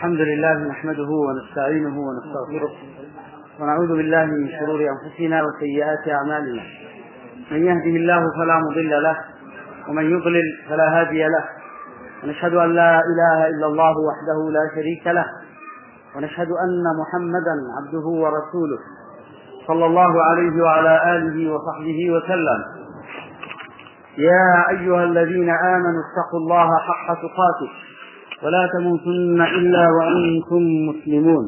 الحمد لله نحمده ونستعينه ونستغفره ونعوذ بالله من شرور أنفسنا وسيئات أعمالنا. من يهده الله فلا مضل له ومن يضلل فلا هادي له، ونشهد أن لا إله إلا الله وحده لا شريك له، ونشهد أن محمدا عبده ورسوله صلى الله عليه وعلى آله وصحبه وسلم. يا أيها الذين آمنوا اتقوا الله حق تقاته ولا تموتن إلا وأنتم مسلمون.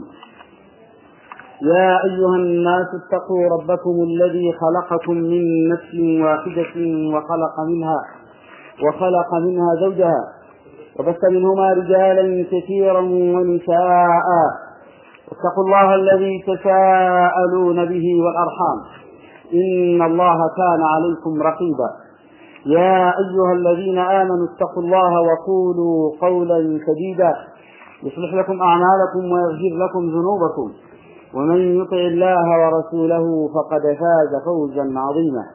يا أيها الناس اتقوا ربكم الذي خلقكم من نفس واحدة وخلق منها زوجها وبث منهما رجالا كثيرا ونساء، واتقوا الله الذي تساءلون به والأرحام إن الله كان عليكم رقيبا. يا أيها الذين آمنوا اتقوا الله وقولوا قولا سديدا يصلح لكم أعمالكم ويغفر لكم ذنوبكم، ومن يطع الله ورسوله فقد فاز فوزا عظيما.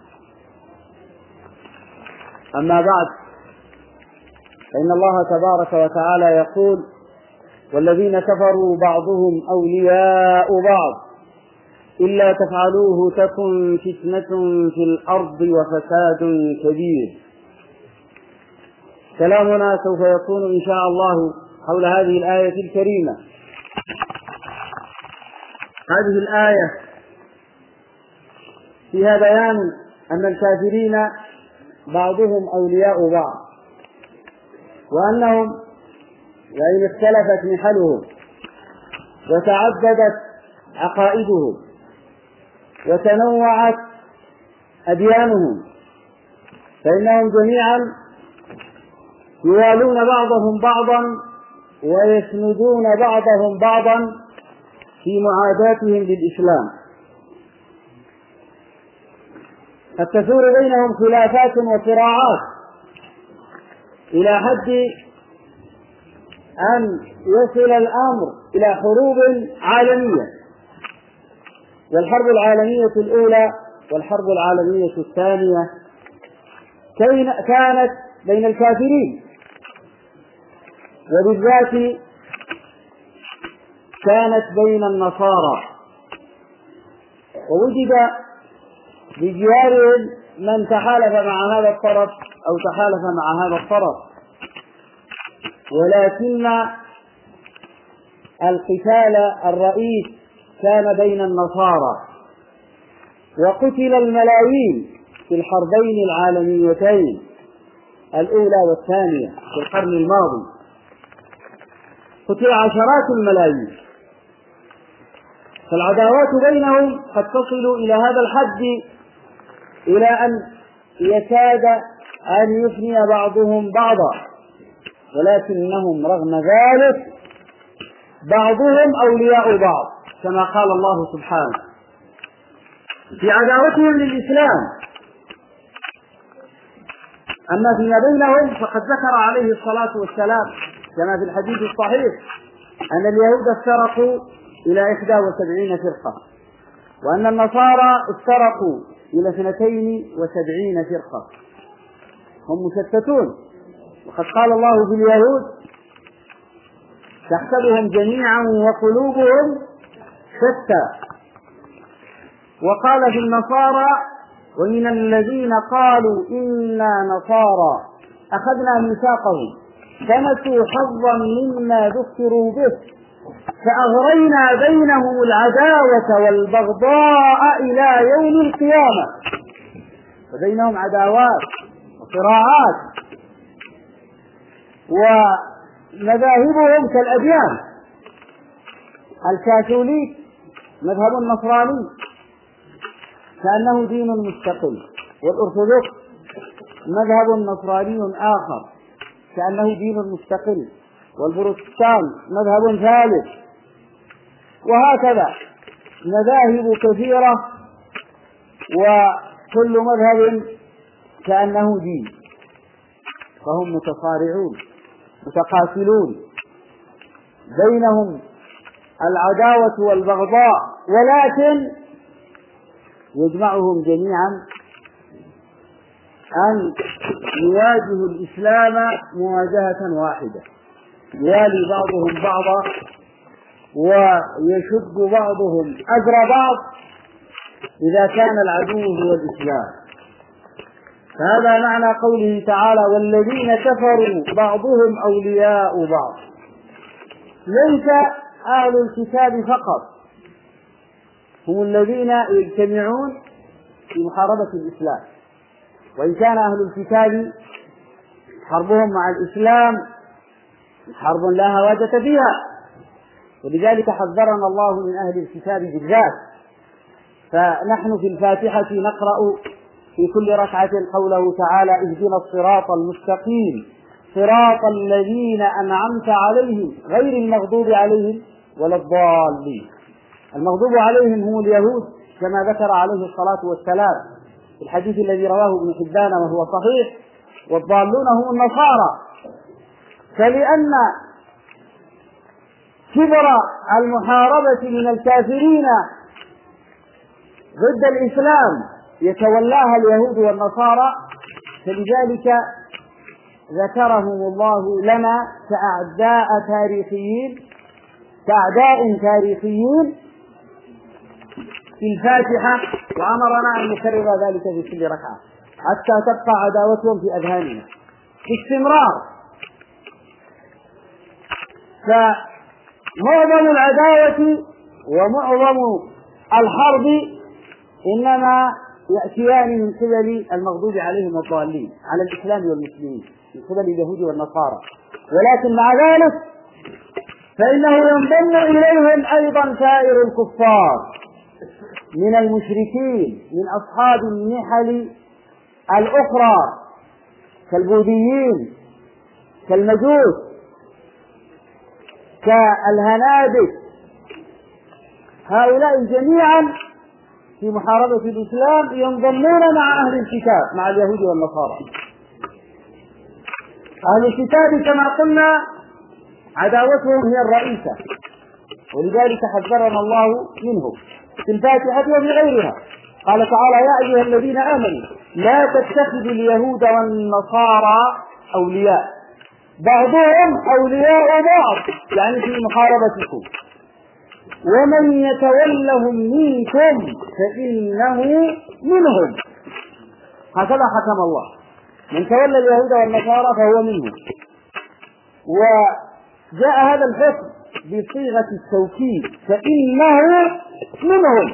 أما بعد، فإن الله تبارك وتعالى يقول: والذين كفروا بعضهم أولياء بعض إلا تفعلوه تكن فتنة في الأرض وفساد كبير. كلامنا سوف يكون إن شاء الله حول هذه الآية الكريمة. هذه الآية فيها بيان أن الكافرين بعضهم أولياء بعض، وأنهم اختلفت نحلهم وتعددت عقائدهم وتنوعت أديانهم، فإنهم جميعا يوالون بعضهم بعضا ويسندون بعضهم بعضا في معاداتهم للإسلام. قد تثور بينهم خلافات وصراعات إلى حد أن يصل الأمر إلى حروب عالمية، والحرب العالمية الأولى والحرب العالمية الثانية كانت بين الكافرين، وبالذات كانت بين النصارى، ووجد بجوارهم من تحالف مع هذا الطرف أو تحالف مع هذا الطرف، ولكن القتال الرئيس كان بين النصارى، وقتل الملايين في الحربين العالميتين الأولى والثانية في القرن الماضي، قتل عشرات الملايين. فالعداوات بينهم قد تصل إلى هذا الحد، إلى أن يكاد أن يفني بعضهم بعضا، ولكنهم رغم ذلك بعضهم أولياء بعض، كما قال الله سبحانه في عداوتهم للإسلام. أما فيما بينهم فقد ذكر عليه الصلاة والسلام كما في الحديث الصحيح أن اليهود افترقوا إلى 71 فرقة، وأن النصارى افترقوا إلى 72 فرقة، هم مشتتون. وقد قال الله في اليهود: تحسبهم جميعا وقلوبهم شتى. وقال في النصارى: ومن الذين قالوا إنا نصارى أخذنا ميثاقهم فنسوا حظا مما ذكروا به فأغرينا بينهم العداوة والبغضاء إلى يوم القيامة. فبينهم عداوات وصراعات، ومذاهبهم كالأديان. الكاثوليك مذهب النصراني كأنه دين مستقل، والأرثوذكس مذهب نصراني آخر كأنه دين مستقل، والبروتستان مذهب ثالث، وهكذا مذاهب كثيرة، وكل مذهب كأنه دين، فهم متصارعون متقاتلون، بينهم العداوة والبغضاء، ولكن يجمعهم جميعا أن يواجهوا الإسلام مواجهة واحدة، يوالي بعضهم بعضا ويشد بعضهم أجر بعض إذا كان العدو هو الإسلام. هذا معنى قوله تعالى والذين كفروا بعضهم أولياء بعض. ليس أهل الكتاب فقط هم الذين يجتمعون في محاربة الإسلام، وإن كان أهل الكتاب حربهم مع الإسلام حرب لا هوادة فيها، ولذلك حذرنا الله من أهل الكتاب بالذات. فنحن في الفاتحة نقرأ في كل ركعة قوله تعالى اهدنا الصراط المستقيم صراط الذين أنعمت عليهم غير المغضوب عليهم ولا الضالين. المغضوب عليهم هم اليهود كما ذكر عليه الصلاة والسلام في الحديث الذي رواه ابن حبان وهو صحيح، والضالون هم النصارى. فلأن كبر المحاربة من الكافرين ضد الإسلام يتولاها اليهود والنصارى، فلذلك ذكرهم الله لنا كأعداء تاريخيين في الفاتحة، وأمرنا أن نكرر ذلك في كل ركعة حتى تبقى عداوتهم في أذهاننا باستمرار. فمعظم العداوة ومعظم الحرب إنما يأتيان من قبل المغضوب عليهم والضالين على الإسلام والمسلمين، من قبل اليهود والنصارى. ولكن مع ذلك فإنه ينضم إليهم أيضا سائر الكفار من المشركين من أصحاب النحل الأخرى كالبوذيين كالمجوس كالهنادك. هؤلاء جميعا في محاربة الإسلام ينضمون مع أهل الكتاب مع اليهود والنصارى. أهل الكتاب كما قلنا عداوتهم هي الرئيسة، ولذلك حذرنا الله منهم في الفاتحة وفي غيرها. قال تعالى يا أيها الذين آمنوا لا تتخذوا اليهود والنصارى أولياء بعضهم أولياء بعض، يعني في محاربتكم، ومن يتولهم منكم فإنه منهم. هكذا حكم الله، من تولى اليهود والنصارى فهو منهم. وجاء هذا الحكم بصيغة التوكيد فإنه منهم.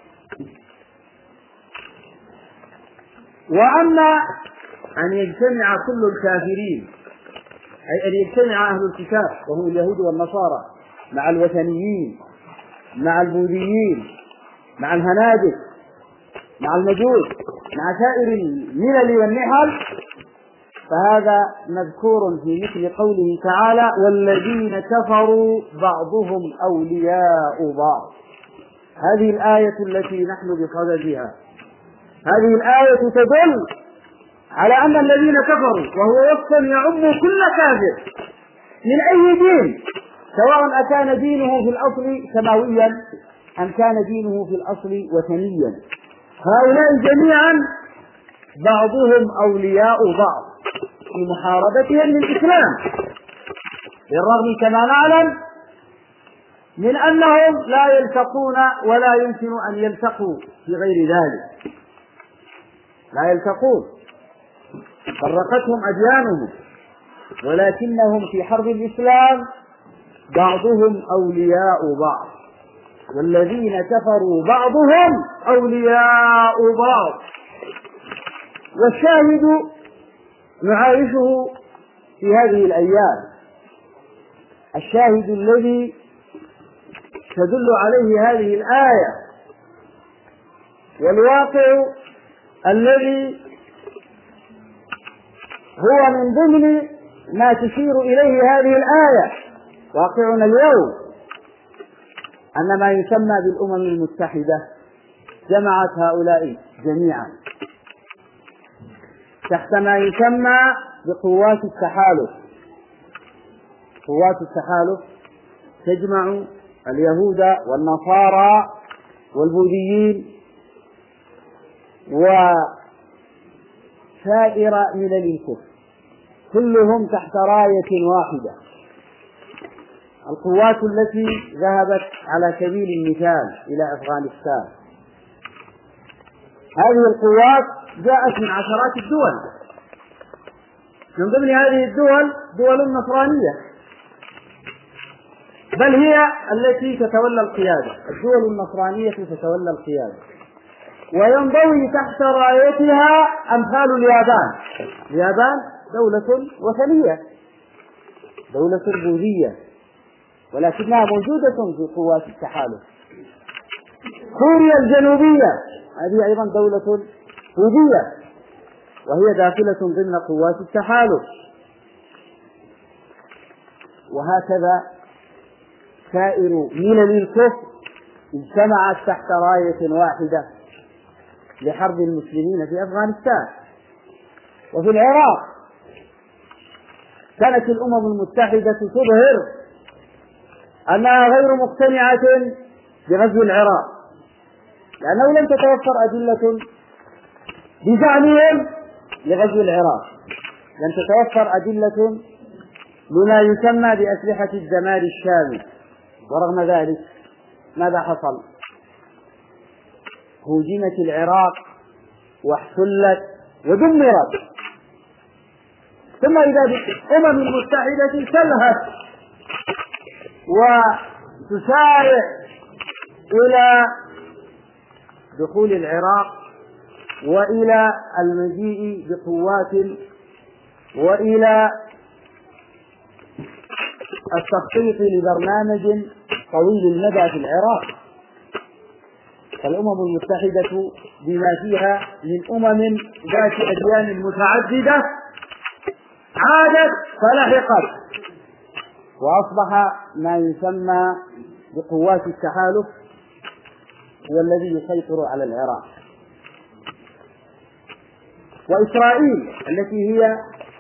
وأما أن يجتمع كل الكافرين، أي أن يجتمع أهل الكتاب وهم اليهود والنصارى مع الوثنيين مع البوذيين مع الهنادك مع المجوس مع سائر الملل والنحل، فهذا مذكور في مثل قوله تعالى والذين كفروا بعضهم أولياء بعض. هذه الآية التي نحن بصددها، هذه الآية تدل على أن الذين كفروا، وهو وصف يعم كل كافر من أي دين، سواء أكان دينه في الأصل سماويا أم كان دينه في الأصل وثنيا، هؤلاء جميعا بعضهم أولياء بعض في محاربتهم للإسلام، بالرغم كما نعلم من أنهم لا يلتقون ولا يمكن أن يلتقوا في غير ذلك، لا يلتقون، فرقتهم أديانهم، ولكنهم في حرب الإسلام بعضهم أولياء بعض، والذين كفروا بعضهم أولياء بعض. والشاهد نعايشه في هذه الأيام، الشاهد الذي تدل عليه هذه الآية، والواقع الذي هو من ضمن ما تشير إليه هذه الآية. واقعنا اليوم أن ما يسمى بالأمم المتحدة جمعت هؤلاء جميعا تحت ما يسمى بقوات التحالف. قوات التحالف تجمع اليهود والنصارى والبوذيين وسائر ملل الكفر، كلهم تحت راية واحدة القوات التي ذهبت على سبيل المثال إلى أفغانستان، هذه القوات جاءت من عشرات الدول، من ضمن هذه الدول دول نصرانية، بل هي التي تتولى القيادة، الدول النصرانية تتولى القيادة، وينضوي تحت رايتها أمثال اليابان. اليابان دولة وثنية، دولة بوذية، ولكنها موجودة في قوات التحالف. كوريا الجنوبية هذه أيضا دولة بوذية، وهي داخلة ضمن قوات التحالف. وهكذا سائر ملل الكفر اجتمعت تحت راية واحدة لحرب المسلمين في أفغانستان. وفي العراق كانت الأمم المتحدة تظهر أنها غير مقتنعة بغزو العراق، لأنه لم تتوفر أدلة بزعمهم لغزو العراق، لم تتوفر أدلة لما يسمى بأسلحة الدمار الشامل. ورغم ذلك ماذا حصل؟ هوجمت العراق واحتلت ودمرت، ثم إذا الأمم المتحدة تلهث وتسارع إلى دخول العراق وإلى المجيء بقوات وإلى التخطيط لبرنامج طويل المدى في العراق. فالأمم المتحدة بما فيها من ذات أديان متعددة عادت فلحقت، وأصبح ما يسمى بقوات التحالف هو الذي يسيطر على العراق. وإسرائيل التي هي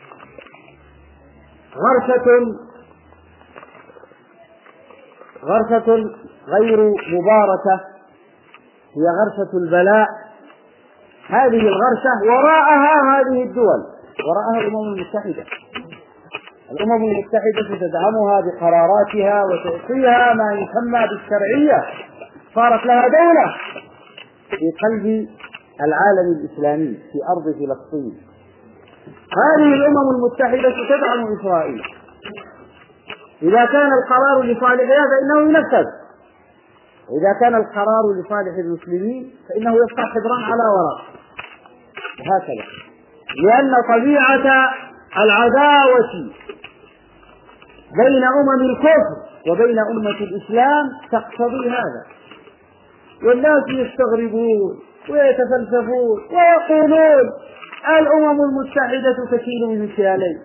غرسة غير مباركة، هي غرسة البلاء، هذه الغرسة وراءها هذه الدول، وراءها الأمم المتحدة. الأمم المتحدة تدعمها بقراراتها وتعطيها ما يسمى بالشرعية، صارت لها دولة في قلب العالم الإسلامي في أرض فلسطين. هذه الأمم المتحدة تدعم إسرائيل، إذا كان القرار لصالحها فإنه ينفذ، وإذا كان القرار لصالح المسلمين فإنه يفتح حبرا على وراء، هكذا، لأن طبيعة العداوة بين أمم الكفر وبين أمة الإسلام تقتضي هذا. والناس يستغربون ويتفلسفون ويقولون الأمم المتحدة تكيل بمكيالين،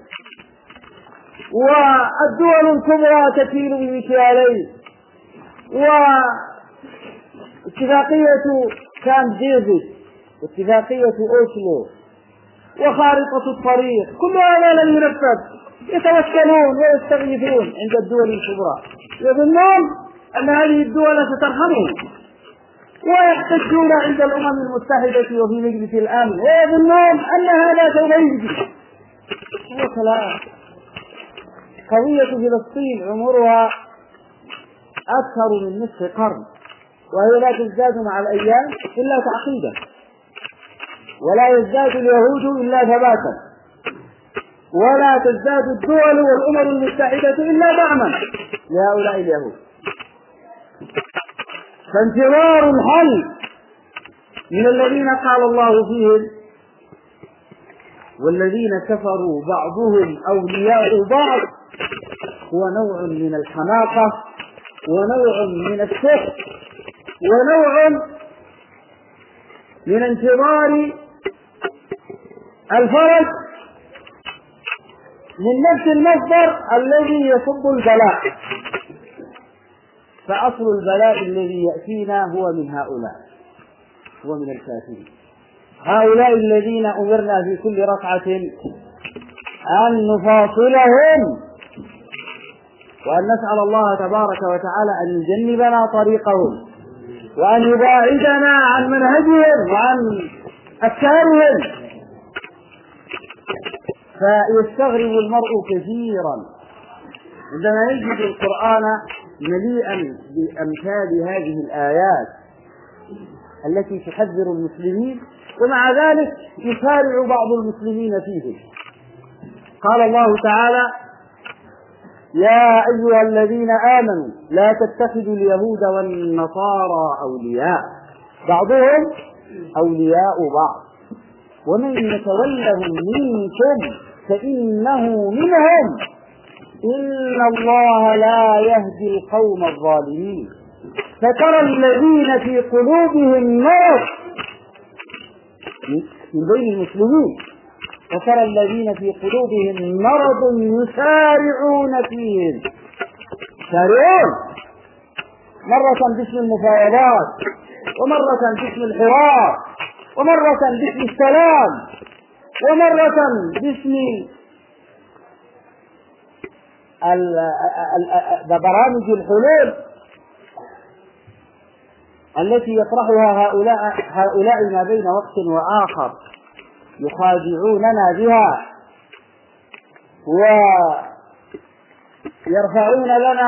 والدول الكبرى تكيل بمكيالين، واتفاقية كامب ديفيد واتفاقية أوسلو وخارطة الطريق كل هذا لم ينفذ. يتوكلون ويستغيثون عند الدول الكبرى، يظنون أن هذه الدول سترحمهم، ويحتجون عند الأمم المتحدة وفي مجلس الأمن ويظنون أنها لا تغير. هو كلام. قضية فلسطين عمرها أكثر من نصف قرن، وهي لا تزداد مع الأيام إلا تعقيدا، ولا يزداد اليهود إلا ثباتا، ولا تزداد الدول والأمم المتحدة إلا دعما لهؤلاء اليهود. فانتظار الحل من الذين قال الله فيهم والذين كفروا بعضهم أولياء بعض هو نوع من الحماقة ونوع من السحر ونوع من انتظار الفرج من نفس المصدر الذي يصب البلاء. فأصل البلاء الذي يأتينا هو من هؤلاء، هو من الكافرين، هؤلاء الذين أمرنا في كل ركعة أن نفاصلهم وأن نسأل الله تبارك وتعالى أن يجنبنا طريقهم وأن يباعدنا عن منهجهم وعن أفكارهم. فيستغرب المرء كثيرا عندما يجد القرآن مليئا بأمثال هذه الآيات التي تحذر المسلمين، ومع ذلك يسارع بعض المسلمين فيه. قال الله تعالى: يا أيها الذين آمنوا لا تتخذوا اليهود والنصارى أولياء بعضهم أولياء بعض ومن يتولهم منكم فإنه منهم إن الله لا يهدي القوم الظالمين. فترى الذين في قلوبهم مرض من بين المسلمين، فترى الذين في قلوبهم مرض يسارعون فيهم، يسارعون مرة باسم المفاوضات، ومرة باسم الحوار، ومرة باسم السلام، ومرة باسم برامج الحلول التي يطرحها هؤلاء ما بين وقت وآخر، يخادعوننا بها ويرفعون لنا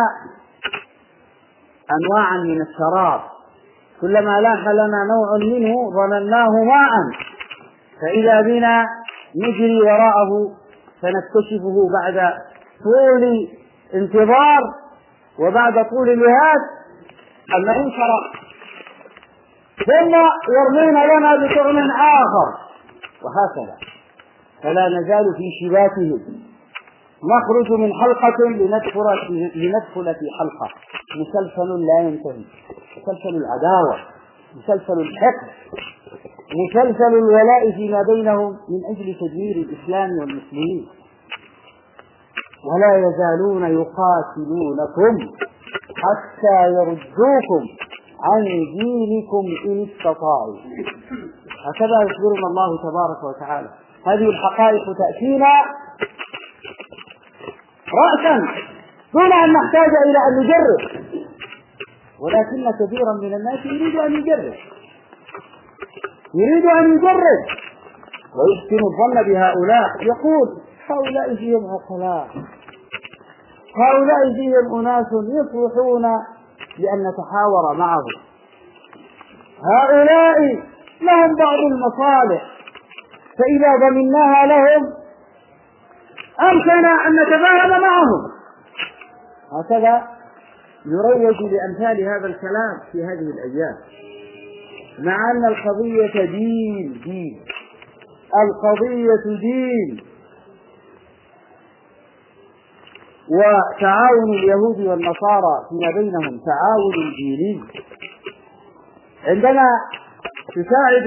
أنواعا من الشراب، كلما لاح لنا نوع منه ظنناه ماء، فإذا بنا نجري وراءه فنكتشفه بعد طول انتظار وبعد طول لهاد أنه شراب، ثم يرمون لنا بطعم آخر، وهكذا. فلا نزال في شباكهم، نخرج من حلقة لندخل في حلقة، مسلسل لا ينتهي، مسلسل العداوة، مسلسل الحقد، مسلسل الولاء فيما بينهم من أجل تدمير الإسلام والمسلمين. ولا يزالون يقاتلونكم حتى يردوكم عن دينكم إن استطاعوا. هكذا يخبرنا الله تبارك وتعالى. هذه الحقائق تأتينا رأسا دون أن نحتاج إلى أن نجرب، ولكن كثيرا من الناس يريد أن يجرب ويحسن الظن بهؤلاء، يقول هؤلاء فيهم عقلاء، هؤلاء فيهم أناس يصلحون لأن نتحاور معهم، هؤلاء لهم بعض المصالح فإذا ضمناها لهم أمكن أن نتفاهم معهم. هكذا يروج لأمثال هذا الكلام في هذه الأيام، مع أن القضية دين، القضية دين. وتعاون اليهود والنصارى فيما بينهم تعاون ديني. عندما تساعد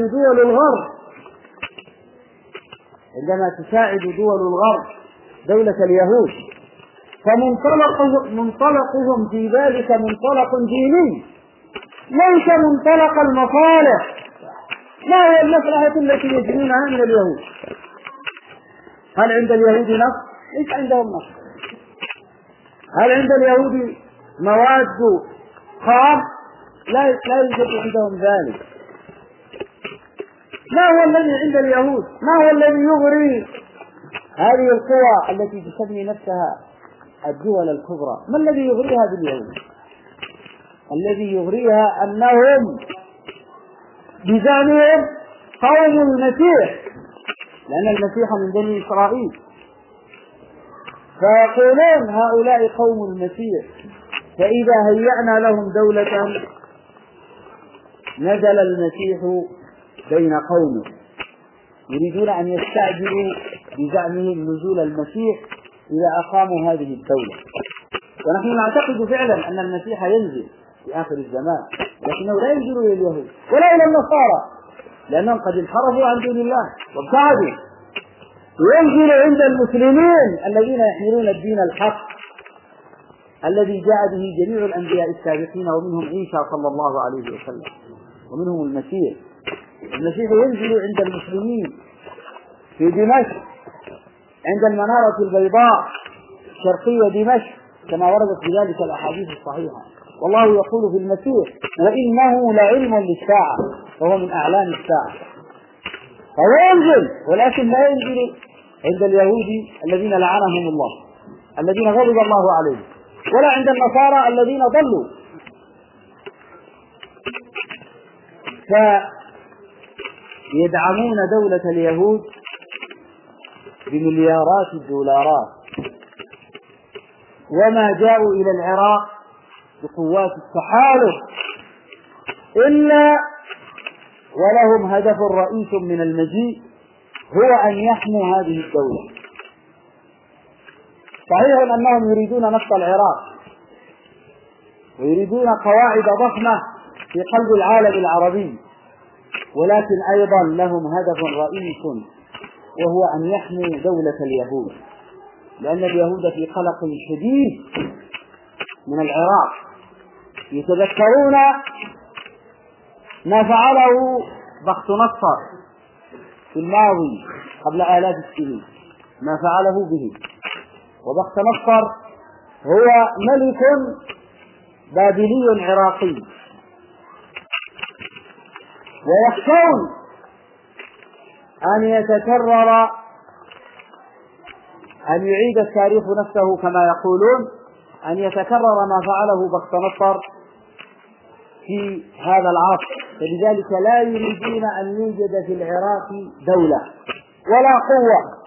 دول الغرب دولة اليهود، فمنطلقهم في ذلك منطلق ديني، ليس منطلق المصالح. ما هي المصلحة التي يجنونها من اليهود؟ هل عند اليهود نص؟ ليس عندهم نص. هل عند اليهود مواد خام؟ لا يوجد عندهم ذلك. ما هو الذي عند اليهود؟ ما هو الذي يغري هذه القوى التي تسمي نفسها الدول الكبرى؟ ما الذي يغريها باليهود؟ الذي يغريها أنهم بزعمهم قوم المسيح، لأن المسيح من بني إسرائيل، فيقولون هؤلاء قوم المسيح، فإذا هيأنا لهم دولة نزل المسيح بين قومه، يريدون أن يستعجلوا بزعمهم نزول المسيح إذا أقاموا هذه الدولة. ونحن نعتقد فعلا أن المسيح ينزل في آخر الزمان، لكنه لا ينزل إلى اليهود ولا إلى النصارى، لأنهم قد انحرفوا عن دين الله وابتعدوا. ينزل عند المسلمين الذين يحملون الدين الحق الذي جاء به جميع الأنبياء السابقين، ومنهم عيسى صلى الله عليه وسلم، ومنهم المسيح. المسيح ينزل عند المسلمين في دمشق عند المنارة البيضاء شرقية دمشق، كما وردت بذلك الأحاديث الصحيحة. والله يقول في المسيح: وإنه لعلم للساعة، وهو من أعلام الساعة. فهو ينزل، ولكن لا ينزل عند اليهود الذين لعنهم الله، الذين غضب الله عليهم، ولا عند النصارى الذين ضلوا. فيدعمون دولة اليهود بمليارات الدولارات، وما جاءوا إلى العراق بقوات التحالف إلا ولهم هدف رئيس من المجيء، هو أن يحموا هذه الدولة. صحيح أنهم يريدون نصف العراق ويريدون قواعد ضخمة في قلب العالم العربي، ولكن أيضا لهم هدف رئيس وهو أن يحموا دولة اليهود، لأن اليهود في قلق شديد من العراق. يتذكرون ما فعله بخت نصر في الماضي قبل آلاف السنين، ما فعله به. وبخت نصر هو ملك بابلي عراقي، ويخشون أن يتكرر، أن يعيد التاريخ نفسه كما يقولون، أن يتكرر ما فعله بخت نصر في هذا العصر. فلذلك لا يريدون أن يوجد في العراق دولة ولا قوة،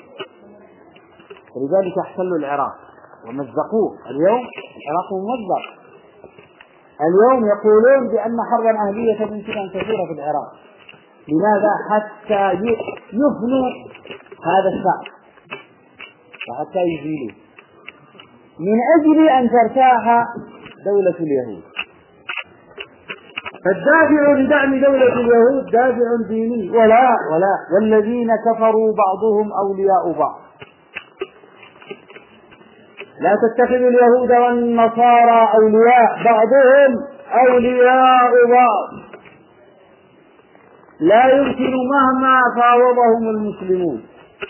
فلذلك احتلوا العراق ومزقوه. اليوم العراق ممزق. اليوم يقولون بأن حربا أهلية يمكن أن تثير في العراق. لماذا؟ حتى يفنوا هذا الشعب وحتى يزيلوه، من أجل أن ترتاح دولة اليهود. فالدافع لدعم دولة اليهود دافع ديني، ولا والذين كفروا بعضهم أولياء بعض. لا تتخذوا اليهود والنصارى أولياء، بعضهم أولياء بعض. لا يمكن مهما فاوضهم المسلمون،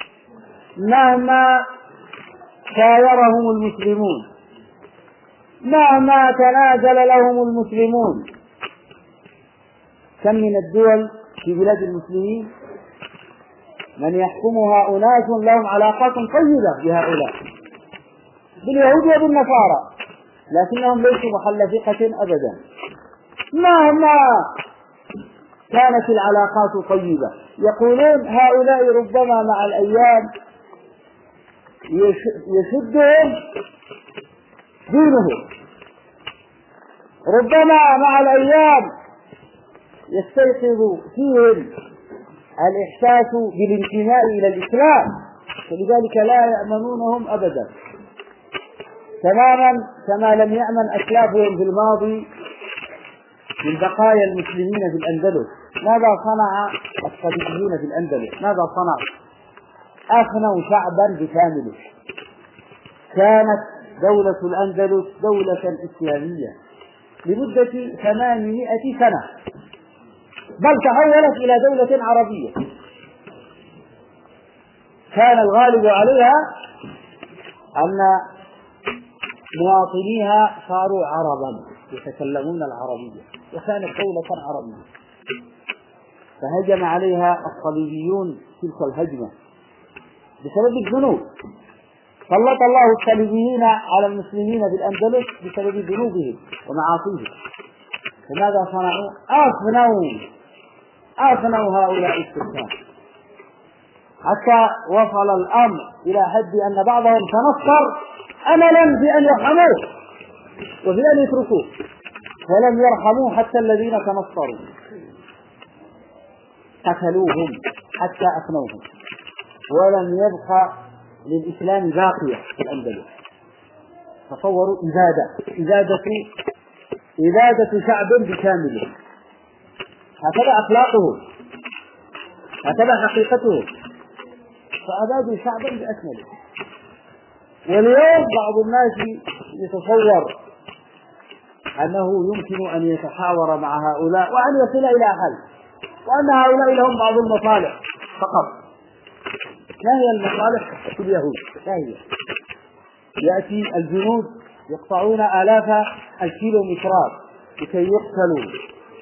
مهما شاورهم المسلمون، مهما تنازل لهم المسلمون. كم من الدول في بلاد المسلمين من يحكمها أناس لهم علاقات طيبة بهؤلاء، باليهود وبالنصارى، لكنهم ليسوا محل ثقة أبدا مهما كانت العلاقات طيبة. يقولون هؤلاء ربما مع الأيام يشدهم دينهم، ربما مع الأيام يستيقظ فيهم الإحساس بالانتماء إلى الإسلام، فلذلك لا يأمنونهم أبدا، تماما كما لم يأمن أسلافهم في الماضي من بقايا المسلمين في الأندلس. ماذا صنع الصليبيون في الأندلس؟ ماذا صنعوا؟ أفنوا شعبا بكامله. كانت دولة الأندلس دولة إسلامية لمدة 800 سنة، بل تحولت إلى دولة عربية. كان الغالب عليها أن مواطنيها صاروا عربا يتكلمون العربية، وكانت دولة عربية. فهجم عليها الصليبيون تلك الهجمة بسبب الذنوب. سلط الله الصليبيين على المسلمين في الأندلس بسبب ذنوبهم ومعاصيهم. فماذا صنعوا؟ أفنوا هؤلاء السكان، حتى وصل الأمر إلى حد أن بعضهم تنصر أملا بأن يرحموه وبأن يتركوه، فلم يرحموه حتى الذين تنصروا، قتلوهم حتى أفنوهم، ولم يبقى للإسلام باقية في الأندلس. تصوروا إبادة شعب بكامله. هكذا أخلاقهم، هكذا حقيقتهم، فأبادوا شعبا بأكمله. واليوم بعض الناس يتصور أنه يمكن أن يتحاور مع هؤلاء وأن يصل إلى حل، وأن هؤلاء لهم بعض المصالح فقط. ما هي المصالح في اليهود؟ ما هي؟ يأتي الجنود يقطعون آلاف الكيلومترات لكي يقتلوا.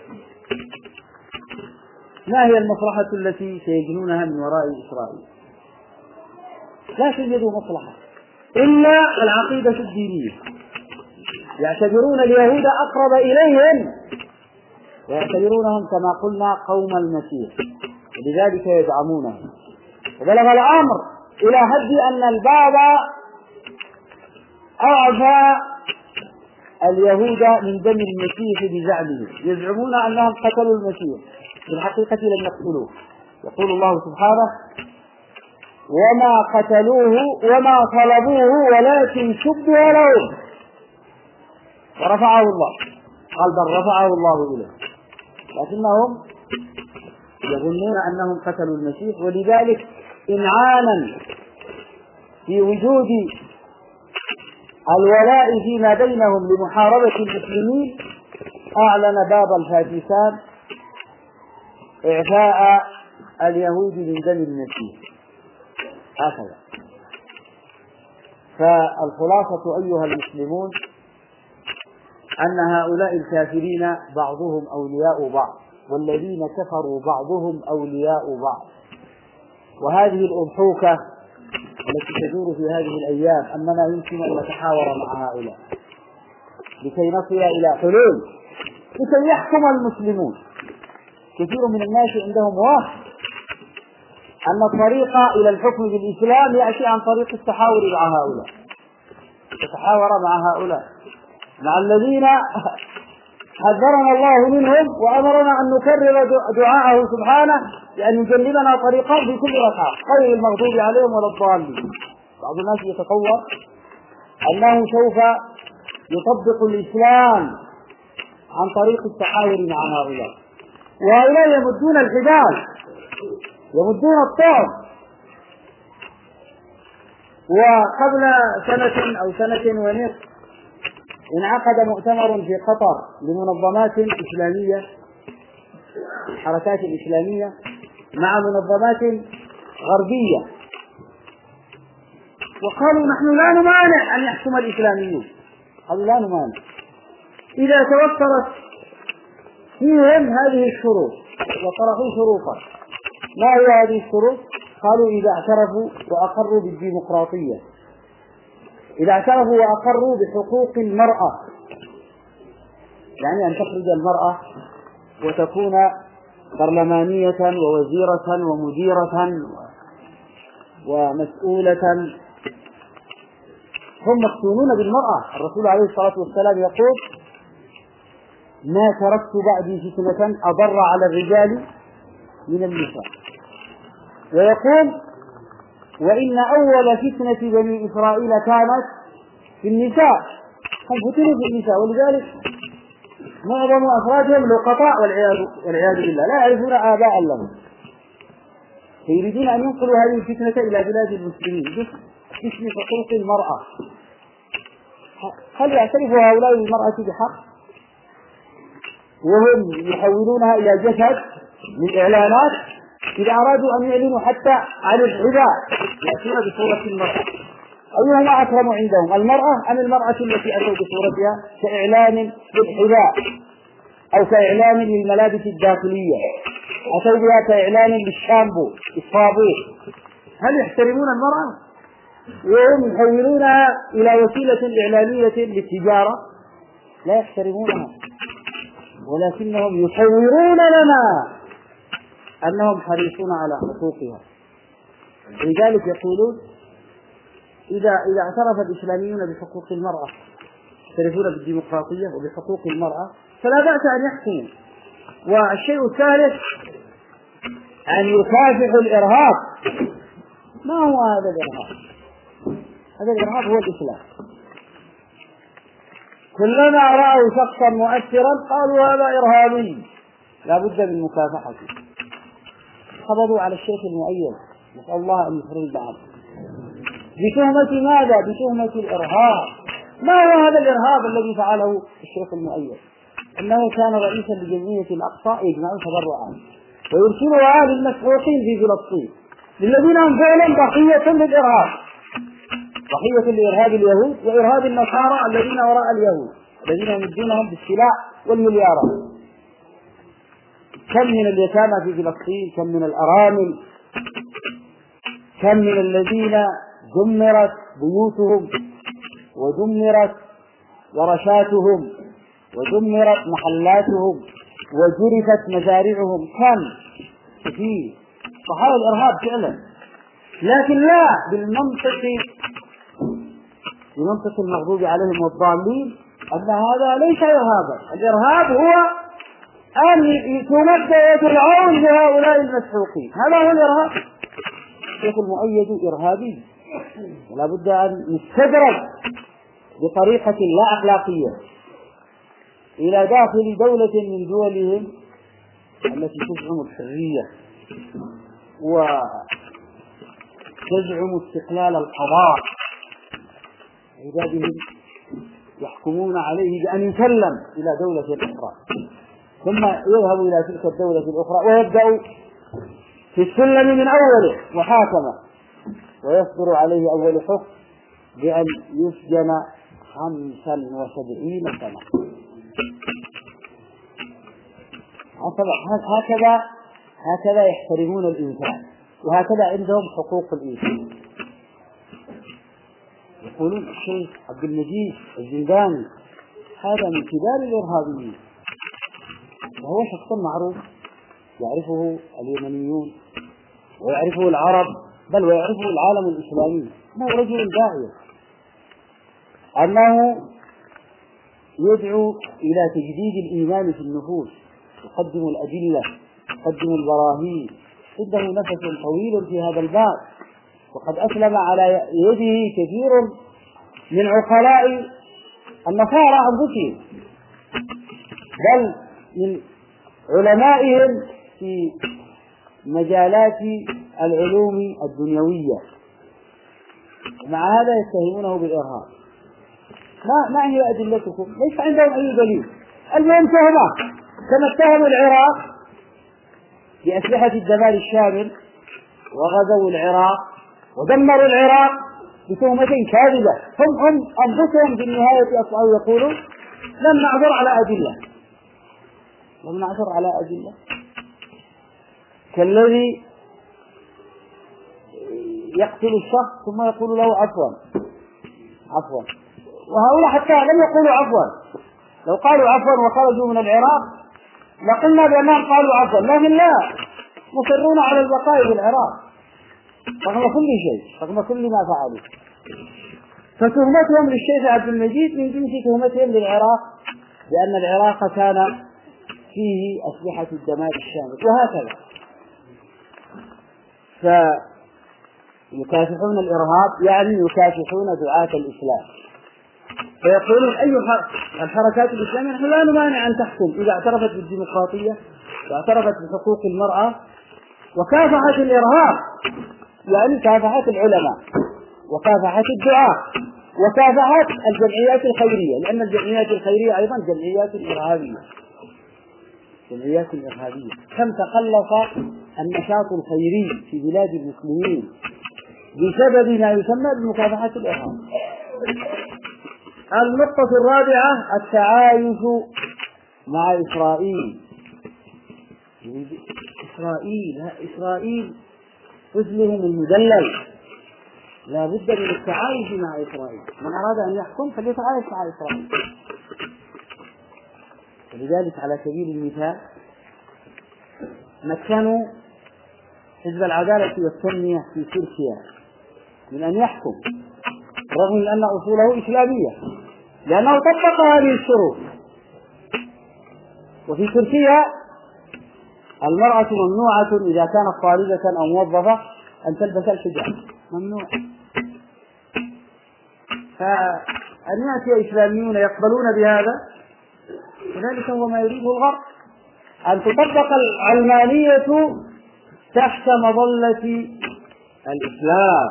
ما هي المصلحة التي سيجنونها من وراء إسرائيل؟ لا توجد مصلحة. إلا العقيدة الدينية. يعتبرون اليهود أقرب إليهم ويعتبرونهم كما قلنا قوم المسيح، ولذلك يزعمونه. وبلغ الأمر إلى حد أن البعض أعفى اليهود من دم المسيح بزعمه، يزعمون أنهم قتلوا المسيح، في الحقيقة لم يقتلوه. يقول الله سبحانه: وما قتلوه وما طلبوه ولكن شبه لهم ورفعه الله. قال بل رفعه الله إليه، لكنهم يظنون أنهم قتلوا المسيح. ولذلك إمعانا في وجود الولاء فيما بينهم لمحاربة المسلمين أعلن باب الفاتسان إعفاء اليهود من دم المسيح. هكذا. فالخلاصة أيها المسلمون أن هؤلاء الكافرين بعضهم أولياء بعض، والذين كفروا بعضهم أولياء بعض. وهذه الأضحوكة التي تدور في هذه الأيام أننا يمكن أن نتحاور مع هؤلاء لكي نصل إلى حلول، لكي يحكم المسلمون. كثير من الناس عندهم وهم أن الطريق إلى الحكم بالإسلام يأتي عن طريق التحاور مع هؤلاء، تتحاور مع هؤلاء، مع الذين حذرنا الله منهم وأمرنا أن نكرر دعاءه سبحانه لأن يجنبنا طريقا في كل ركعة غير المغضوب عليهم ولا الضالين. بعض الناس يتصور أنه سوف يطبق الإسلام عن طريق التحاور مع هؤلاء، وهؤلاء يمدون الحبال، يمدون الطعم. وقبل سنة أو سنة ونصف انعقد مؤتمر في قطر لمنظمات إسلامية، حركات إسلامية مع منظمات غربية، وقالوا نحن لا نمانع أن يحكم الإسلاميون. قالوا لا نمانع إذا توفرت فيهم هذه الشروط، وطرحوا شروطا. ما هي هذه الشروط؟ قالوا إذا اعترفوا وأقروا بالديمقراطية، إذا اعترفوا وأقروا بحقوق المرأة، يعني أن تخرج المرأة وتكون برلمانية ووزيرة ومديرة ومسؤولة. هم مفتونون بالمرأة. الرسول عليه الصلاة والسلام يقول: ما تركت بعدي فتنة أضر على الرجال من النساء. ويقول: وإن أول فتنة بني إسرائيل كانت في النساء. هم فتنوا في النساء، ولذلك معظم أفرادهم لقطاء والعياذ بالله، لا يعرفون آباء لهم، فيريدون أن ينقلوا هذه الفتنة إلى بلاد المسلمين باسم حقوق المرأة. هل يعترف هؤلاء المرأة بحق؟ وهم يحولونها إلى جسد من إعلانات. إذا أرادوا أن يعلنوا حتى عن الحذاء يأتون بصورة المرأة. أيهما أكرم عندهم، المرأة أم المرأة التي أتوا بصورتها كإعلان للحذاء أو كإعلان للملابس الداخلية، أتوا بها كإعلان للشامبو الصابون؟ هل يحترمون المرأة؟ وهم يحولونها إلى وسيلة إعلانية للتجارة؟ لا يحترمونها، ولكنهم يصورون لنا أنهم حريصون على حقوقها. لذلك يقولون إذا اعترف الإسلاميون بحقوق المرأة، يعترفون بالديمقراطية وبحقوق المرأة، فلا بأس أن يحكموا. والشيء الثالث أن يكافحوا الإرهاب. ما هو هذا الإرهاب؟ هذا الإرهاب هو الإسلام. كلما رأوا شخصا مؤثرا قالوا هذا إرهابي، لا بد من مكافحته. قبضوا على الشيخ المؤيد، نسأل الله أن يخرج بعض بتهمة ماذا؟ بتهمة الإرهاب. ما هو هذا الإرهاب الذي فعله الشيخ المؤيد؟ أنه كان رئيسا لجمعية الأقصى يجمع تبرعات ويرسلها للمسحوقين في فلسطين، للذين هم فعلا ضحية للإرهاب، ضحية لإرهاب اليهود وإرهاب النصارى الذين وراء اليهود الذين يمدونهم بالسلاح والمليارات. كم من اليتامى في فلسطين، كم من الأرامل، كم من الذين دمرت بيوتهم ودمرت ورشاتهم ودمرت محلاتهم وجرفت مزارعهم. كم كثير صحائف الإرهاب فعلا، لكن لا بمنطق المغضوب عليهم والضالين أن هذا ليس إرهابا. الإرهاب هو أن تمد يد العون لهؤلاء المسحوقين، هذا هو الإرهاب. الشيخ المؤيد إرهابي ولا بد أن يستدرج بطريقة لا أخلاقية إلى داخل دولة من دولهم التي تزعم الحرية وتزعم استقلال القضاء. عبادهم يحكمون عليه بأن يسلم إلى دولة أخرى، ثم يذهب إلى تلك الدولة الأخرى ويبدأ في السلم من أوله محاكمة، ويصدر عليه أول حكم بأن يسجن 75 سنة. هكذا يحترمون الإنسان، وهكذا عندهم حقوق الإنسان. يقولون الشيخ عبد المجيد الزنداني هذا من كبار الإرهابيين، وهو شخص معروف يعرفه اليمنيون ويعرفه العرب بل ويعرفه العالم الإسلامي، أنه رجل داعية، أنه يدعو إلى تجديد الإيمان في النفوس، يقدم الأدلة، يقدم البراهين، عنده نفس طويل في هذا الباب، وقد أسلم على يده كثير من عقلاء النصارى أنفسهم بل من علمائهم في مجالات العلوم الدنيوية، ومع هذا يتهمونه بالإرهاب. ما هي أدلتكم؟ ليس عندهم أي دليل. المهم تهمة، كما اتهموا العراق بأسلحة الدمار الشامل وغزوا العراق ودمروا العراق بتهمة كاذبة. هم أنفسهم في النهاية أصبحوا يقولون لم نعثر على أدلة، كالذي يقتل الشخص ثم يقول له عفوا، وهؤلاء حتى لم يقولوا عفوا. لو قالوا عفوا وخرجوا من العراق لقلنا بأنهم قالوا عفوا، لكن لا، مصرون على البقاء في العراق رغم كل شيء، رغم كل ما فعلوا. فتهمتهم للشيخ عبد المجيد من جنس تهمتهم للعراق بأن العراق كان فيه أسلحة الدمار الشامل، وهكذا. فيكافحون الإرهاب يعني يكافحون دعاة الإسلام، فيقولون أي الحركات الإسلامية نحن لا نمانع أن تحكم إذا اعترفت بالديمقراطية واعترفت بحقوق المرأة، وكافحت الإرهاب يعني كافحت العلماء وكافحت الدعاة وكافحت الجمعيات الخيرية، لأن الجمعيات الخيرية أيضا جمعيات إرهابية. كم تقلص النشاط الخيري في بلاد المسلمين بسبب ما يسمى بمكافحة الإرهاب. النقطة الرابعة التعايش مع إسرائيل. إسرائيل طفلهم المدلل، لا بد من التعايش مع إسرائيل. من أراد أن يحكم فليتعايش مع إسرائيل. ولذلك على سبيل المثال مكنوا حزب العدالة والتنمية في تركيا من أن يحكم رغم أن أصوله إسلامية، لأنه طبق هذه الشروط. وفي تركيا المرأة ممنوعة إذا كانت طالبة أو موظفة أن تلبس الحجاب، ممنوع. فأن يأتي إسلاميون يقبلون بهذا، وذلك هو ما يريده الغرب، أن تطبق العلمانية تحت مظلة الإسلام.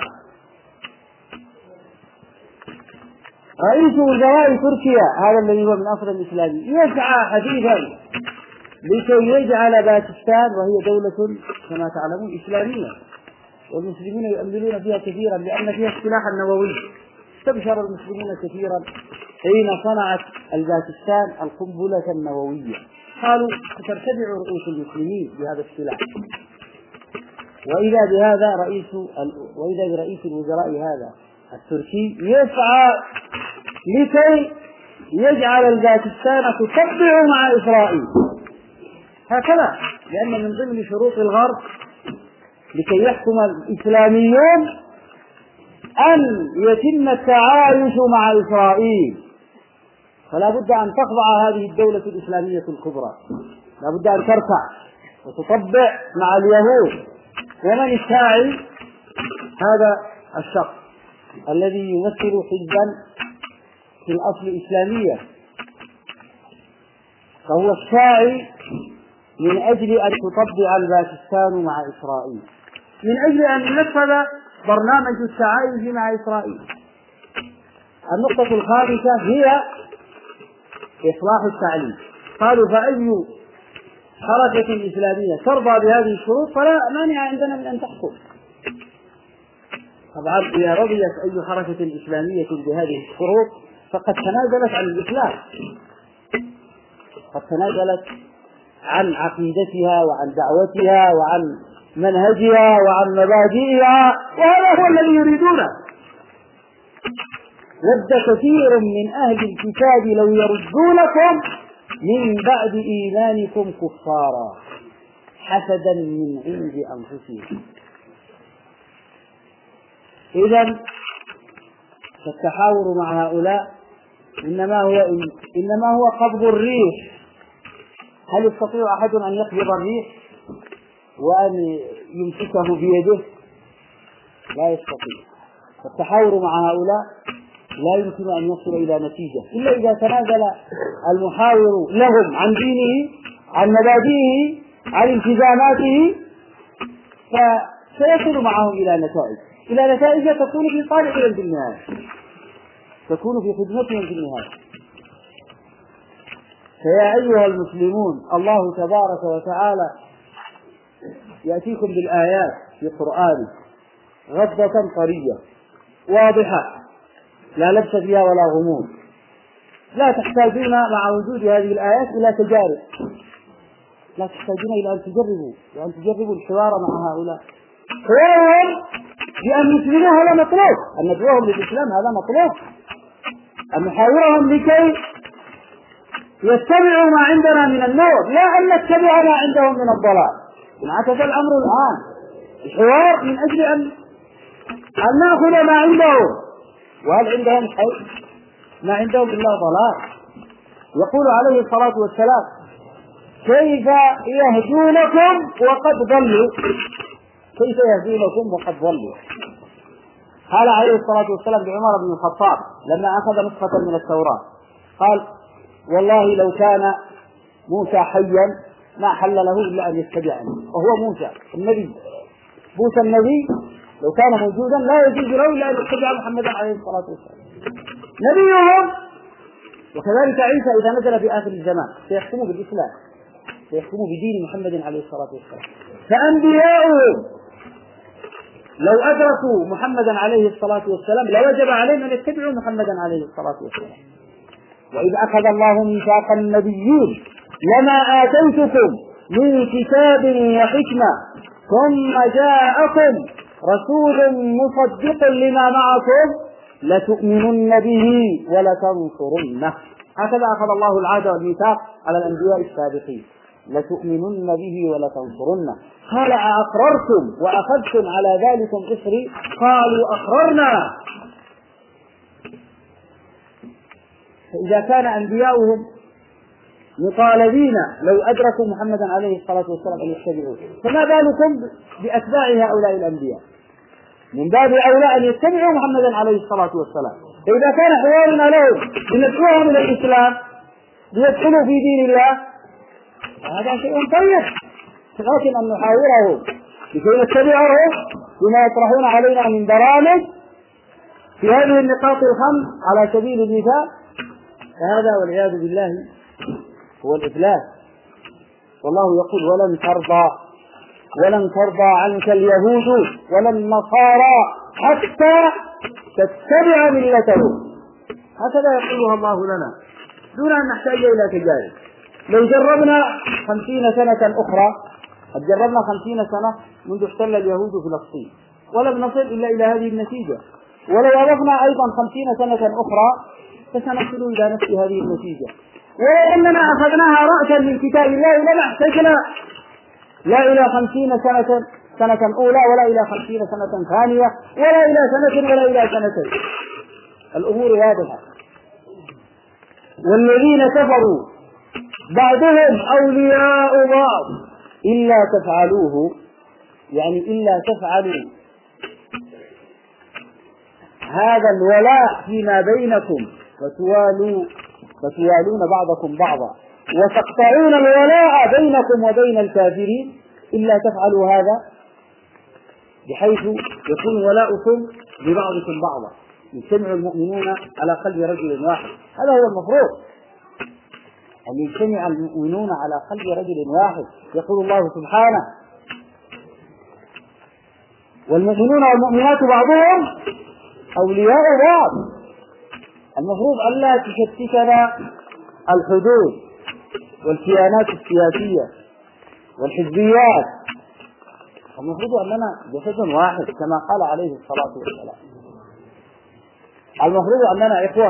رئيس وزراء تركيا هذا الذي هو من أصل الإسلامي يسعى حديثا لكي يجعل باكستان، وهي دولة كما تعلمون إسلامية والمسلمين يؤمنون فيها كثيرا لأن فيها السلاح النووي. استبشر المسلمون كثيرا حين صنعت الباكستان القنبلة النووية، قالوا سترتفع رؤوس المسلمين بهذا السلاح. وإذا برئيس الوزراء هذا التركي يسعى لكي يجعل الباكستان تطبع مع إسرائيل هكذا، لأن من ضمن شروط الغرب لكي يحكم الإسلاميون أن يتم التعايش مع إسرائيل، فلا بد أن تخضع هذه الدولة الإسلامية الكبرى، لا بد أن تركع وتطبع مع اليهود. ومن الساعي؟ هذا الشخص الذي يمثل حزبا في الأصل إسلامية، فهو الساعي من أجل أن تطبع الباكستان مع إسرائيل، من أجل أن ينفذ برنامج التعايش مع إسرائيل. النقطة الخامسة هي إصلاح التعليم. قالوا فأي حركة إسلامية ترضى بهذه الشروط فلا مانع عندنا من أن تحكم. طبعا إذا رضيت أي حركة إسلامية بهذه الشروط فقد تنازلت عن الإسلام، قد تنازلت عن عقيدتها وعن دعوتها وعن منهجها وعن مبادئها، وهذا هو الذي يريدونه. ود كثير من أهل الكتاب لو يردونكم من بعد إيمانكم كفارا حسدا من عند أنفسهم. إذن فالتحاور مع هؤلاء إنما هو قبض الريح. هل يستطيع أحد أن يقبض الريح وأن يمسكه بيده؟ لا يستطيع. فالتحاور مع هؤلاء لا يمكن أن يصل إلى نتيجة إلا إذا تنازل المحاور لهم عن دينه، عن مبادئه، عن التزاماته، فسيصل معهم إلى نتائج تكون في صالحهم في النهاية، تكون في خدمتهم في النهاية. فيا أيها المسلمون، الله تبارك وتعالى يأتيكم بالآيات في قرآنه غضة طرية واضحة لا لبس فيها ولا غموض، لا تحتاجون مع وجود هذه الآيات إلى تجارب، لا تحتاجون إلى أن تجربوا الحوار مع هؤلاء. حوارهم بأن يسلموا هذا مطلوب، أن ندعوهم للإسلام هذا مطلوب، أن نحاورهم لكي يتبعوا ما عندنا من النور، لا أن نتبع ما عندهم من الضلال. انعكس الأمر الآن، الحوار من أجل أن نأخذ ما عندهم، وهل عندهم خير؟ ما عندهم إلا ضلال. يقول عليه الصلاة والسلام: كيف يهدونكم وقد ضلوا؟ كيف يهدونكم وقد ضلوا؟ قال عليه الصلاة والسلام لعمر بن الخطاب لما أخذ نسخة من التوراة، قال: والله لو كان موسى حيا ما حل له إلا أن يتبعني. وهو موسى النبي، موسى النبي لو كان موجودا لا يجوز له إلا أن يتبع محمدا عليه الصلاة والسلام نبيهم. وكذلك عيسى إذا نزل في آخر الزمان سيحكم بالإسلام، سيحكم بدين محمد عليه الصلاة والسلام. فأنبياؤهم لو أدركوا محمدا عليه الصلاة والسلام لوجب عليهم أن يتبعوا محمدا عليه الصلاة والسلام. وإذ أخذ الله ميثاق النبيين لما آتيتكم من كتاب وحكمة ثم جاءكم رسول مصدق لما معكم لتؤمنن به ولتنصرنه. هكذا أخذ الله العهد والميثاق على الأنبياء السابقين، لتؤمنن به ولتنصرنه. قال: أأقررتم وأخذتم على ذلكم إصري؟ قالوا: أقررنا. فإذا كان أنبياؤهم مطالبين لو أدركوا محمدا عليه الصلاة والسلام أن يتبعوه، فما بالكم بأتباع هؤلاء الأنبياء؟ من باب أولى أن يتبعوا محمدا عليه الصلاة والسلام. فإذا كان حوارنا لهم لندعوهم إلى الإسلام ليدخلوا في دين الله هذا شيء طيب، لكن أن نحاورهم لكي نتبعهم بما يطرحون علينا من برامج في هذه النقاط الخمس على سبيل المثال، فهذا والعياذ بالله هو الإفلاس. والله يقول: ولن ترضى عنك اليهود ولا النصارى حتى تتبع ملتهم. هكذا يقولها الله لنا دون أن نحتاج إلى تجارب. لو جربنا 50 سنة أخرى، قد جربنا 50 سنة منذ احتل اليهود فلسطين ولم نصل إلا إلى هذه النتيجة. ولو أضفنا أيضا 50 سنة أخرى فسنصل إلى نفس هذه النتيجة. ولو أننا أخذناها رأسا من كتاب الله لما احتجنا لا إلى 50 سنة أولى ولا إلى 50 سنة ثانية ولا إلى سنة ولا إلى سنتين. الأمور واضحة. والذين كفروا بعضهم أولياء بعض إلا تفعلوه، يعني إلا تفعلوا هذا الولاء فيما بينكم فتوالون بعضكم بعضا وتقطعون الولاء بينكم وبين الكافرين، إلا تفعلوا هذا بحيث يكون ولاؤكم ببعضكم بعضا، يجتمع المؤمنون على قلب رجل واحد. هذا هو المفروض، أن يجتمع المؤمنون على قلب رجل واحد. يقول الله سبحانه: والمؤمنون والمؤمنات بعضهم أولياء بعض. المفروض ألا تشتتنا الحدود والكيانات السياسية والحزبيات. المفروض أننا جسد واحد كما قال عليه الصلاة والسلام. المفروض أننا إخوة.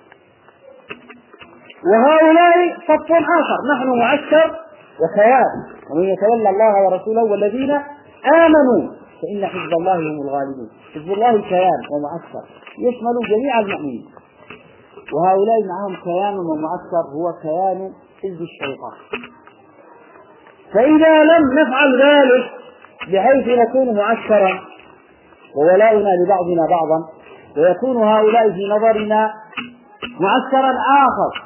وهؤلاء صف آخر، نحن معسكر وكيان، ومن يتولى الله ورسوله والذين آمنوا فإن حزب الله هم الغالبون. حزب الله كيان ومعسكر يشمل جميع المؤمنين، وهؤلاء معهم كيان ومعسكر هو كيان حزب الشيطان. فإذا لم نفعل ذلك بحيث نكون معسكرا وولاؤنا لبعضنا بعضا، ويكون هؤلاء في نظرنا معسكرا آخر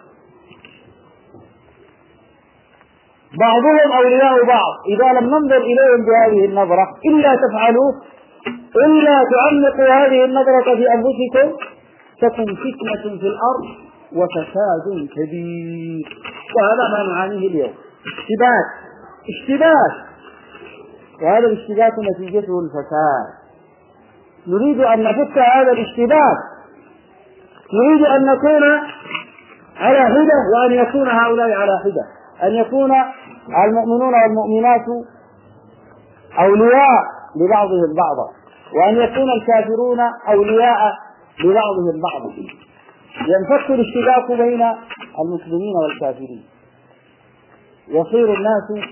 بعضهم أولياء بعض، إذا لم ننظر إليهم بهذه النظرة إلا تفعلوا إلا تعمقوا هذه النظرة في أنفسكم تكون فتنة في الأرض وفساد كبير. وهذا ما نعانيه اليوم، اشتباك، وهذا الاشتباك نتيجته الفساد. نريد أن نفك هذا الاشتباك، نريد أن نكون على حدة وأن يكون هؤلاء على حدة، أن يكون المؤمنون والمؤمنات أولياء لبعضهم بعضا، وأن يكون الكافرون أولياء لبعضهم بعضا. ينفك الاشتباك بين المسلمين والكافرين، يصير الناس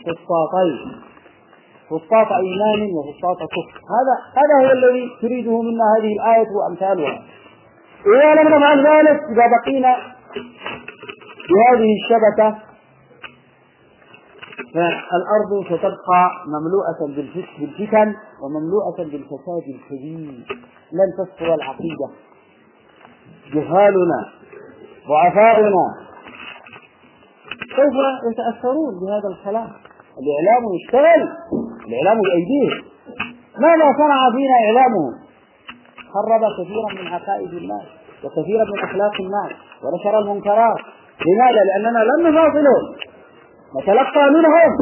فسطاط إيمان وفسطاط كفر. هذا هو الذي تريده منا هذه الآية وأمثالها. إذا لم نفعل ذلك، إذا بقينا بهذه الشبكة فالأرض ستبقى مملوءة بالفتن ومملوءة بالفساد الكبير. لن تستوى العقيدة، جهالنا ضعفاؤنا سوف يتأثرون بهذا الكلام. الإعلام يشتغل، الإعلام بأيديه. ماذا صنع فينا إعلامهم؟ خرب كثيرا من عقائد الناس وكثيرا من أخلاق الناس ونشر المنكرات. لماذا؟ لأننا لم نفاصلهم، نتلقى منهم،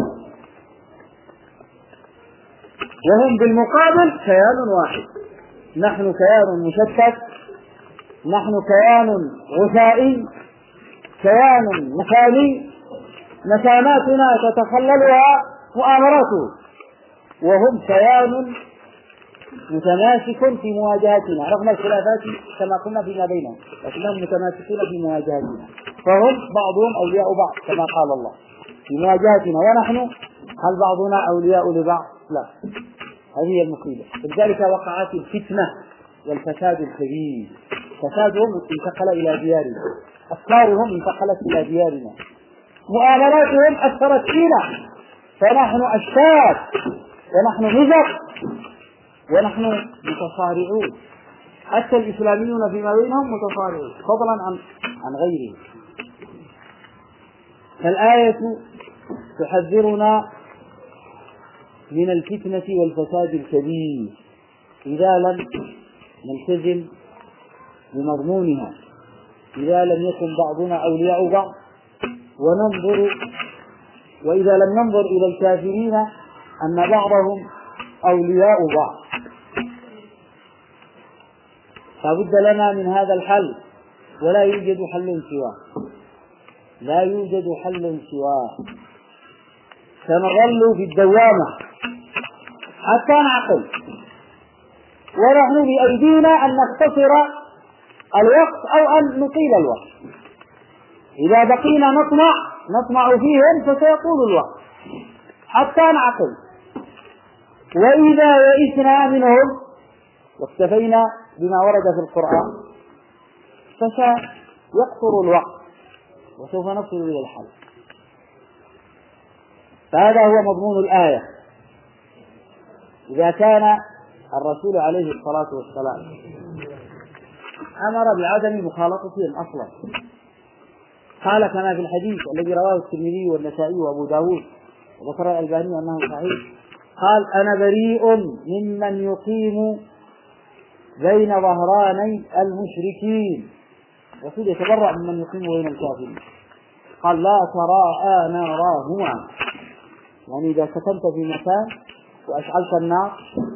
وهم بالمقابل كيان واحد. نحن كيان مشتت، نحن كيان غثائي، كيان مكاني، مكاناتنا تتخللها مؤامراته، وهم كيان متماسك في مواجهتنا رغم الخلافات كما قلنا فيما بينهم، لكنهم متماسكون في مواجهتنا. فهم بعضهم أولياء بعض كما قال الله في مواجهتنا، ونحن هل بعضنا أولياء لبعض؟ لا. هذه المصيبة. لذلك وقعت الفتنة والفساد الكبير. فسادهم انتقل إلى ديارنا، أفكارهم انتقلت إلى ديارنا، مؤامراتهم أثرت فينا، فنحن أشتات ونحن نزق ونحن متصارعون. حتى الإسلاميون فيما بينهم متصارعون فضلا عن غيرهم. فالآية تحذرنا من الفتنة والفساد الكبير إذا لم نلتزم بمضمونها، إذا لم يكن بعضنا أولياء بعض وإذا لم ننظر إلى الكافرين أن بعضهم أولياء بعض. فبد لنا من هذا الحل، ولا يوجد حل سواه، لا يوجد حل سواه. سنظل في الدوامة حتى نعقل، ونحن بأيدينا أن نختصر الوقت أو أن نطيل الوقت. إذا بقينا نطمع فيهم فسيطول الوقت حتى نعقل، وإذا يئسنا منهم واكتفينا بما ورد في القرآن فسيقصر الوقت وسوف نصل إلى الحل. فهذا هو مضمون الآية. إذا كان الرسول عليه الصلاة والسلام أمر بعدم مخالطتهم أصلا، قال كما في الحديث الذي رواه الترمذي والنسائي وأبو داود وذكر الألباني أنه صحيح، قال أنا بريء ممن يقيم بين ظهراني المشركين، رسول يتبرأ ممن يقيم بين الكافرين. قال لا تراءى ناراهما، يعني إذا سكنت في مكان وأشعلت النار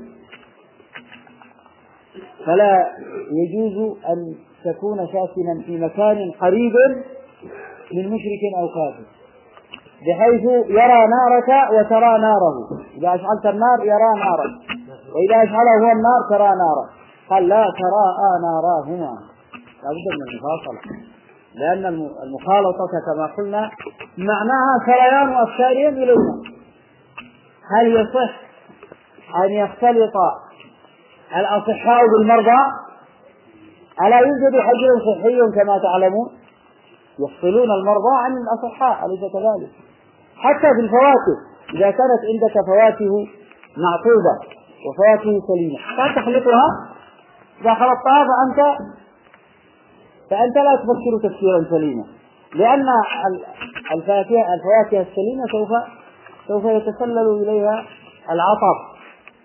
فلا يجوز أن تكون ساكنا في مكان قريب من مشرك أو كافر بحيث يرى نارك وترى ناره. إذا أشعلت النار يرى نارك، وإذا أشعله هو النار ترى ناره. قال لا تراءى ناراهما، لا بد من المفاصلة، لأن المخالطة كما قلنا معناها سريان أفكارهم إلينا. هل يصح أن يختلط الأصحاء بالمرضى؟ ألا يوجد حجر صحي كما تعلمون يفصلون المرضى عن الأصحاء، أليس كذلك؟ حتى في الفواكه، إذا كانت عندك فواكه معقودة وفواكه سليمة لا تخلطها، إذا خلطتها فأنت لا تفكر تفكيرا سليما، لأن الفواكه السليمة سوف يتسلل إليها العطر.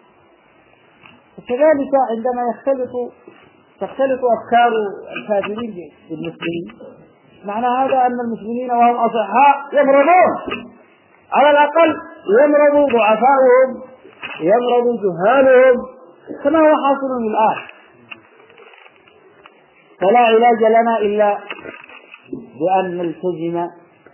كذلك عندما تختلط أفكار الكافرين بالمسلمين، معنى هذا أن المسلمين وهم أصحاء يمرضون، على الأقل يمرض ضعفاؤهم، يمرض جهالهم كما هو حاصل الآن. فلا علاج لنا إلا بأن نلتزم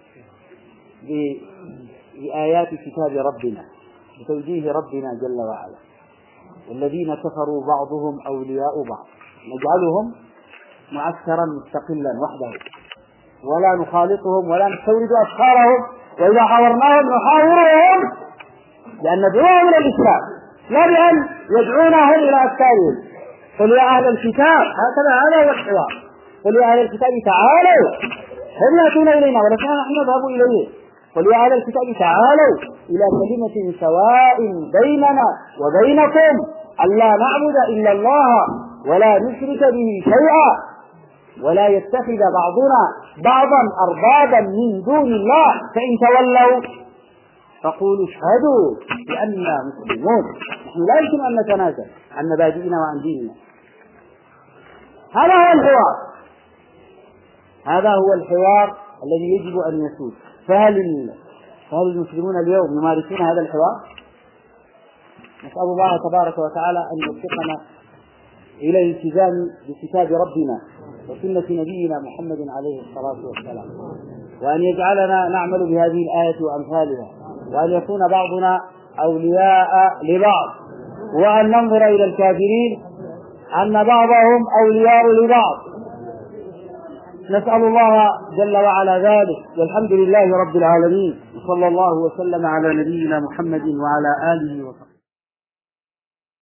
بآيات كتاب ربنا بتوجيه ربنا جل وعلا. والذين كفروا بعضهم أولياء بعض، نجعلهم معسكرا مستقلا وحده ولا نخالطهم ولا نستورد أفكارهم، وإذا حاورناهم نحاورهم لأن ندعوهم إلى الإسلام لا بأن يدعونهم إلى أفكارهم. قل يا أهل الكتاب، هذا هو الحوار، قل يا أهل الكتاب تعالوا، هم يأتون إلينا ولكن نحن نذهب إليه. قل يا أهل الكتاب تعالوا إلى كلمة سواء بيننا وبينكم ألا نعبد إلا الله ولا نشرك به شيئا ولا يتخذ بعضنا بعضا أربابا من دون الله، فإن تولوا فقولوا اشهدوا بأننا مسلمون. نحن لا يمكن أن نتنازل عن مبادئنا وعن ديننا. هذا هو الحوار الذي يجب أن يسود. فهل المسلمون اليوم يمارسون هذا الحوار؟ نسأل الله تبارك وتعالى أن يوفقنا إلى الالتزام بكتاب ربنا وسنة نبينا محمد عليه الصلاة والسلام، وأن يجعلنا نعمل بهذه الآية وأمثالها، وأن يكون بعضنا أولياء لبعض، وأن ننظر إلى الكافرين أن بعضهم أولياء لبعض. نسأل الله جل وعلا ذلك، والحمد لله رب العالمين، وصلى الله وسلم على نبينا محمد وعلى آله وصحبه.